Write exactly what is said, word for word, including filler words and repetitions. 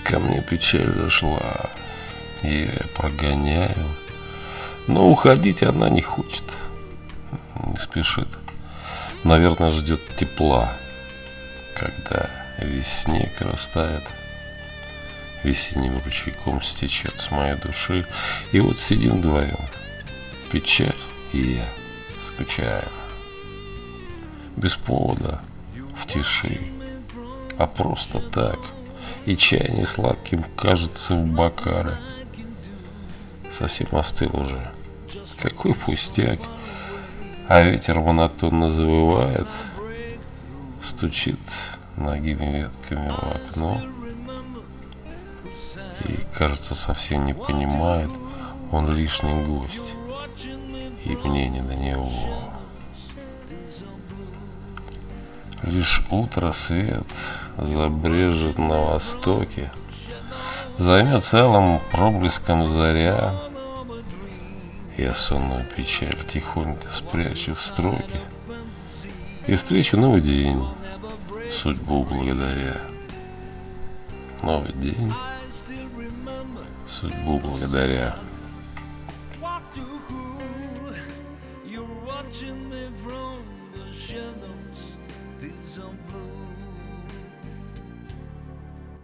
Ко мне печаль зашла, я ее прогоняю, но уходить она не хочет, не спешит. Наверное, ждет тепла, когда весь снег растает, весенним ручейком стечет с моей души. И вот сидим вдвоем, печаль и я скучаем, без повода, в тиши, а просто так. И чай не сладким кажется в бокале. Совсем остыл уже, какой пустяк. А ветер монотонно завывает, стучит ногими ветками в окно. И, кажется, совсем не понимает, он лишний гость, и мне не до него. Лишь утро свет забрежет на востоке, займет целым проблеском заря. Я сонную печаль тихонько спрячу в строки и встречу новый день, судьбу благодаря. Новый день, судьбу благодаря. You're watching me from the shadows, days of blue.